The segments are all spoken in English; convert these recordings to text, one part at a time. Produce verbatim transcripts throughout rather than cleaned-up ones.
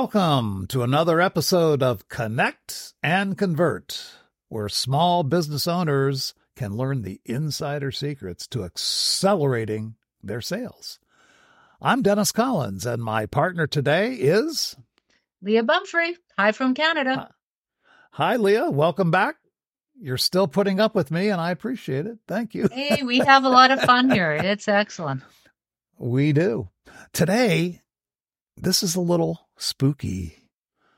Welcome to another episode of Connect and Convert, where small business owners can learn the insider secrets to accelerating their sales. I'm Dennis Collins, and my partner today is Leah Bumfrey. Hi from Canada. Hi, Leah. Welcome back. You're still putting up with me, and I appreciate it. Thank you. Hey, we have a lot of fun here. It's excellent. We do. Today, this is a little spooky.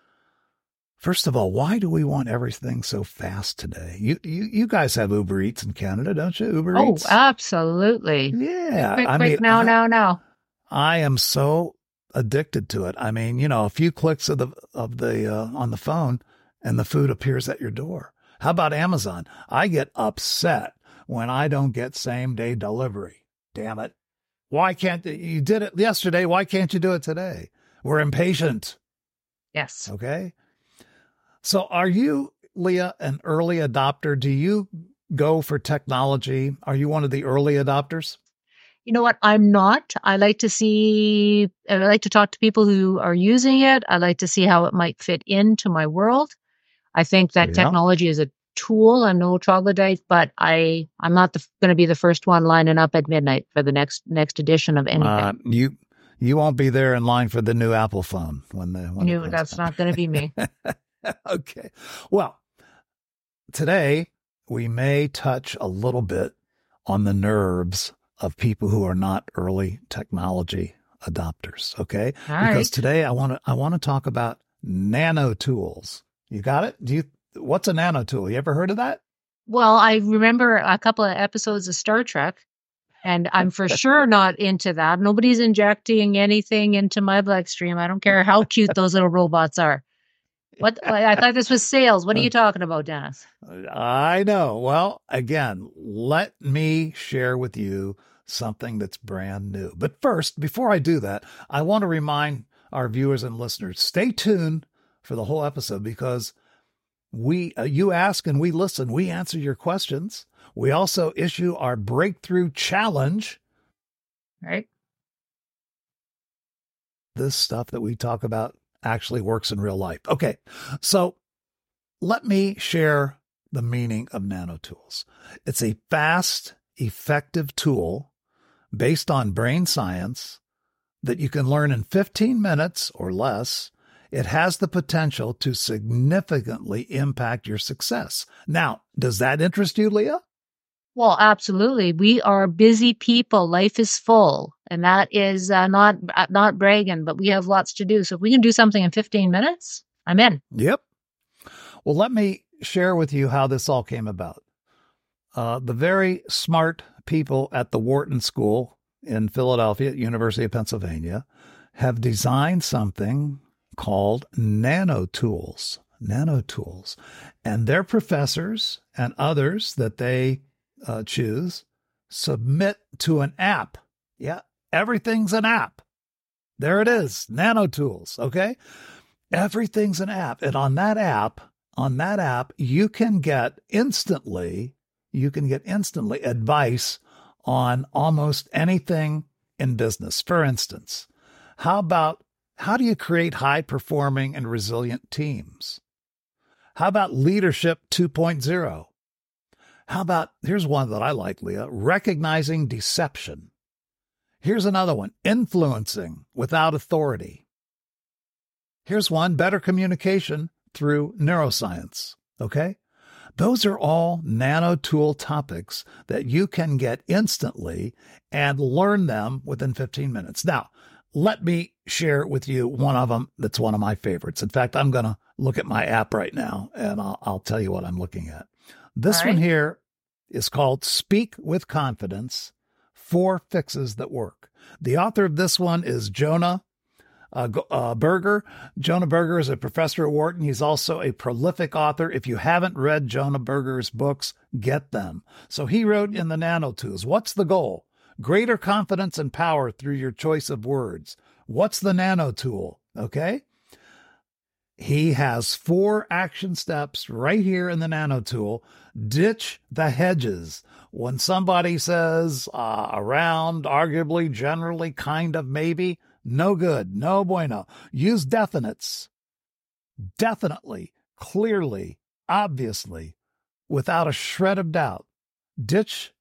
First of all, why do we want everything so fast today? You you, you guys have Uber Eats in Canada, don't you? Uber oh, Eats? Oh, absolutely. Yeah. Quick, I quick, mean, now, I, now, now. I am so addicted to it. I mean, you know, a few clicks of the of the uh, on the phone and the food appears at your door. How about Amazon? I get upset when I don't get same day delivery. Damn it. Why can't you did it yesterday? Why can't you do it today? We're impatient. Yes. Okay. So are you, Leah, an early adopter? Do you go for technology? Are you one of the early adopters? You know what? I'm not. I like to see, I like to talk to people who are using it. I like to see how it might fit into my world. I think that Yeah. technology is a tool. I'm no troglodyte, but I, I'm not going to be the first one lining up at midnight for the next next edition of anything. Uh, you you won't be there in line for the new Apple phone when the when no, that's not going to be me. Okay. Well, today we may touch a little bit on the nerves of people who are not early technology adopters. Okay. All because right. today I want to I want to talk about nano tools. You got it? Do you? What's a nano tool? You ever heard of that? Well, I remember a couple of episodes of Star Trek, and I'm for sure not into that. Nobody's injecting anything into my bloodstream. I don't care how cute those little robots are. What? I thought this was sales. What are you talking about, Dennis? I know. Well, again, let me share with you something that's brand new. But first, before I do that, I want to remind our viewers and listeners, stay tuned for the whole episode because we, uh, you ask and we listen. We answer your questions. We also issue our breakthrough challenge. Right. This stuff that we talk about actually works in real life. Okay. So let me share the meaning of nanotools. It's a fast, effective tool based on brain science that you can learn in fifteen minutes or less. It has the potential to significantly impact your success. Now, does that interest you, Leah? Well, absolutely. We are busy people. Life is full. And that is uh, not uh, not bragging, but we have lots to do. So if we can do something in fifteen minutes, I'm in. Yep. Well, let me share with you how this all came about. Uh, the very smart people at the Wharton School in Philadelphia, at University of Pennsylvania, have designed something called nanotools, nanotools. And their professors and others that they uh, choose submit to an app. Yeah, everything's an app. There it is, nanotools, okay? Everything's an app. And on that app, on that app, you can get instantly, you can get instantly advice on almost anything in business. For instance, how about How do you create high-performing and resilient teams? How about leadership two point oh? How about, here's one that I like, Leah, recognizing deception. Here's another one, influencing without authority. Here's one, better communication through neuroscience, okay? Those are all nano-tool topics that you can get instantly and learn them within fifteen minutes. Now, let me share with you one of them that's one of my favorites. In fact, I'm going to look at my app right now, and I'll, I'll tell you what I'm looking at. This All right. one here is called Speak with Confidence, Four Fixes That Work. The author of this one is Jonah uh, uh, Berger. Jonah Berger is a professor at Wharton. He's also a prolific author. If you haven't read Jonah Berger's books, get them. So he wrote in the Nanotools, what's the goal? Greater confidence and power through your choice of words. What's the nano tool? Okay. He has four action steps right here in the nano tool. Ditch the hedges. When somebody says uh, around, arguably, generally, kind of, maybe, no good, no bueno. Use definites. Definitely, clearly, obviously, without a shred of doubt. Ditch,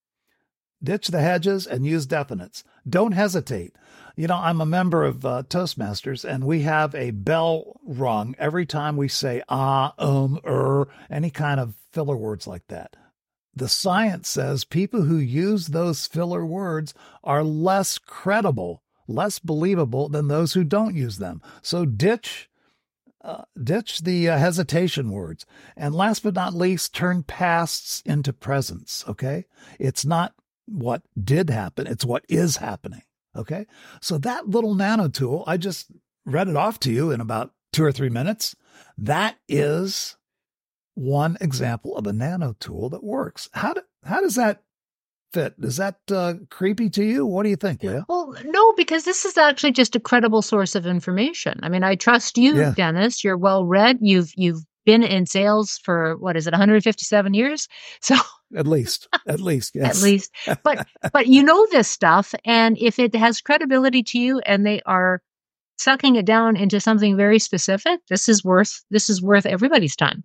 ditch the hedges and use definites. Don't hesitate. You know, I'm a member of uh, Toastmasters, and we have a bell rung every time we say ah, um, er, any kind of filler words like that. The science says people who use those filler words are less credible, less believable than those who don't use them. So ditch Uh, ditch the uh, hesitation words. And last but not least, turn pasts into presents, okay? It's not what did happen, it's what is happening, okay? So that little nano tool, I just read it off to you in about two or three minutes. That is one example of a nano tool that works. How, do, how does that fit? Is that uh, creepy to you? What do you think, Leah? Well, no, because this is actually just a credible source of information. I mean, I trust you, Yeah. Dennis. You're well read. You've you've been in sales for what is it, one hundred fifty-seven years? So At least, at least, yes. at least, but but you know this stuff, and if it has credibility to you, and they are sucking it down into something very specific, this is worth this is worth everybody's time.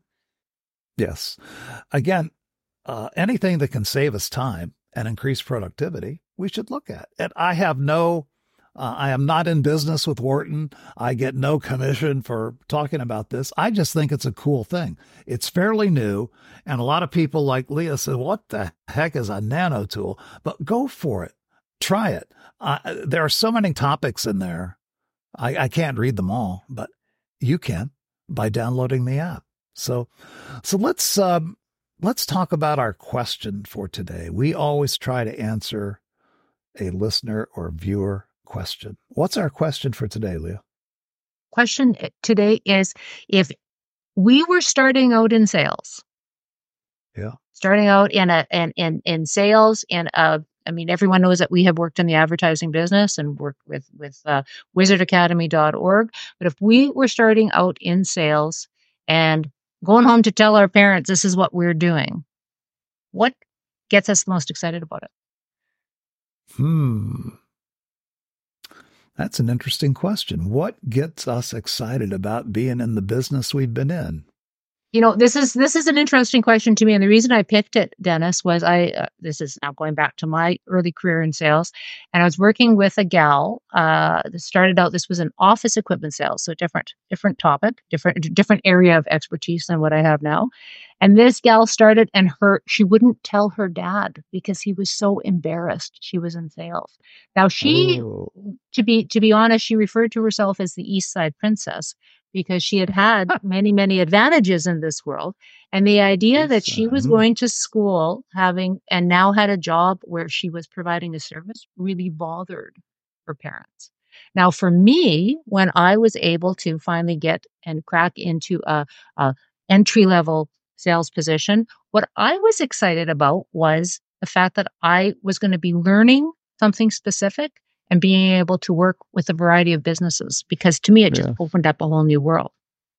Yes. Again, uh, anything that can save us time and increase productivity, we should look at. And I have no, uh, I am not in business with Wharton. I get no commission for talking about this. I just think it's a cool thing. It's fairly new. And a lot of people like Leah said, what the heck is a nano tool? But go for it. Try it. Uh, there are so many topics in there. I, I can't read them all, but you can by downloading the app. So, so let's, um, Let's talk about our question for today. We always try to answer a listener or viewer question. What's our question for today, Leah? Question today is, if we were starting out in sales, yeah, starting out in a in in, in sales, and uh, I mean, everyone knows that we have worked in the advertising business and worked with with uh, wizard academy dot org. But if we were starting out in sales and going home to tell our parents this is what we're doing, what gets us most excited about it? Hmm. That's an interesting question. What gets us excited about being in the business we've been in? You know, this is this is an interesting question to me, and the reason I picked it, Dennis, was I. Uh, this is now going back to my early career in sales, and I was working with a gal. Uh, that started out. This was an office equipment sales, so different, different topic, different, different area of expertise than what I have now. And this gal started, and her she wouldn't tell her dad because he was so embarrassed. She was in sales. Now she, Oh. to be to be honest, she referred to herself as the East Side Princess, because she had had many, many advantages in this world. And the idea that she was going to school having and now had a job where she was providing a service really bothered her parents. Now, for me, when I was able to finally get and crack into a, a entry-level sales position, what I was excited about was the fact that I was going to be learning something specific and being able to work with a variety of businesses, because to me, it just Yeah. opened up a whole new world.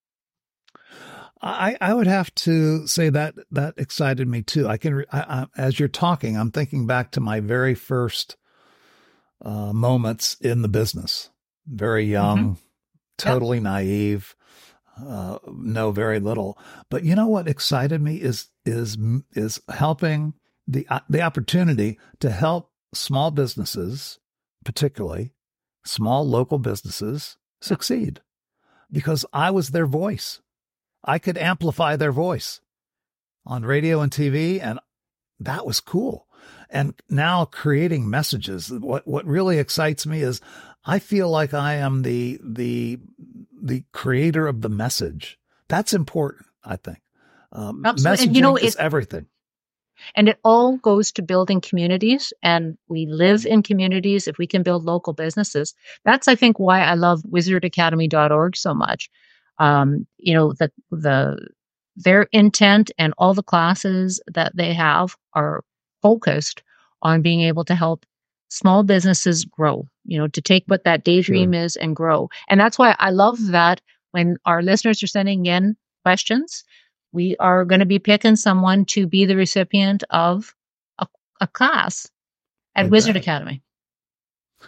I, I would have to say that that excited me too. I can, I, I, as you're talking, I'm thinking back to my very first uh, moments in the business. Very young, Mm-hmm. totally yep. naive, uh, know very little. But you know what excited me is is is helping the uh, the opportunity to help small businesses, particularly small local businesses, succeed, because I was their voice. I could amplify their voice on radio and T V, and that was cool. And now creating messages, what what really excites me is I feel like I am the the the creator of the message. That's important, I think. Um, Absolutely. Messaging And, you know, is it, everything. And it all goes to building communities, and we live in communities. If we can build local businesses, that's, I think, why I love wizard academy dot org so much. Um, you know, the, the, their intent and all the classes that they have are focused on being able to help small businesses grow, you know, to take what that daydream Sure. is and grow. And that's why I love that when our listeners are sending in questions, we are going to be picking someone to be the recipient of a, a class at I Wizard bet. Academy.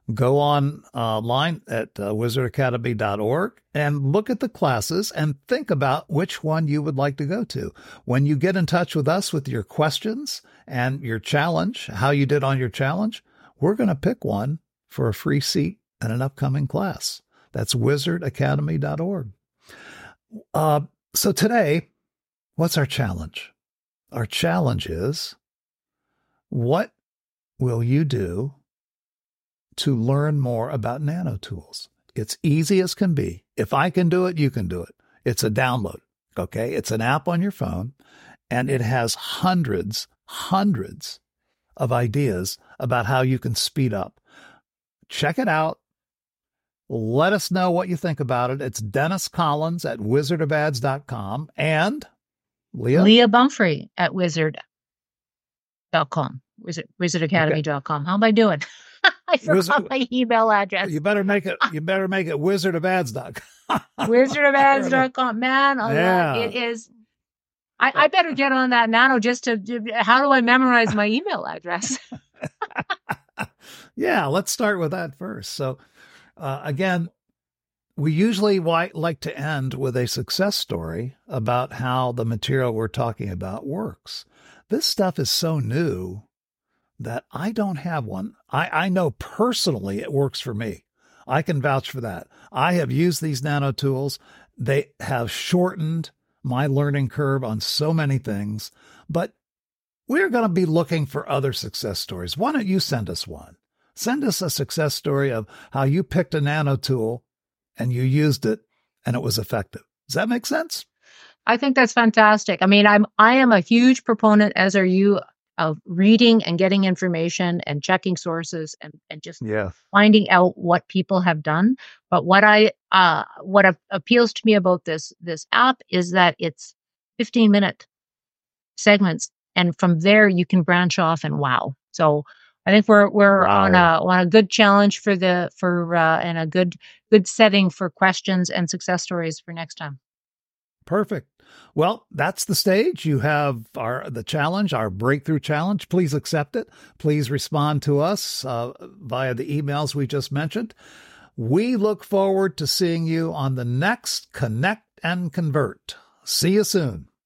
Go on uh, line at uh, wizard academy dot org and look at the classes and think about which one you would like to go to. When you get in touch with us with your questions and your challenge, how you did on your challenge, we're going to pick one for a free seat in an upcoming class. That's wizard academy dot org. Uh, so today, what's our challenge? Our challenge is, what will you do to learn more about nanotools? It's easy as can be. If I can do it, you can do it. It's a download, okay? It's an app on your phone, and it has hundreds, hundreds of ideas about how you can speed up. Check it out. Let us know what you think about it. It's Dennis Collins at wizard of ads dot com and Leah? Leah Bumfrey at wizard dot com. Wizard, wizard academy dot com. Okay. How am I doing? I forgot Wizard, my email address. You better make it. You better make it wizard of ads dot com. wizard of ads dot com. Man, yeah. it is. I, I better get on that now. Just to. How do I memorize my email address? Yeah, let's start with that first. So, uh, again, we usually like to end with a success story about how the material we're talking about works. This stuff is so new that I don't have one. I, I know personally it works for me. I can vouch for that. I have used these nano tools. They have shortened my learning curve on so many things, but we're going to be looking for other success stories. Why don't you send us one? Send us a success story of how you picked a nano tool and you used it and it was effective. Does that make sense? I think that's fantastic. I mean, I'm, I am a huge proponent, as are you, of reading and getting information and checking sources and, and just yeah. finding out what people have done. But what I, uh, what a- appeals to me about this, this app is that it's fifteen minute segments. And from there you can branch off and wow. So I think we're, we're wow. on a, on a good challenge for the, for, uh, and a good, good setting for questions and success stories for next time. Perfect. Well, that's the stage. You have our the challenge, our breakthrough challenge. Please accept it. Please respond to us uh, via the emails we just mentioned. We look forward to seeing you on the next Connect and Convert. See you soon.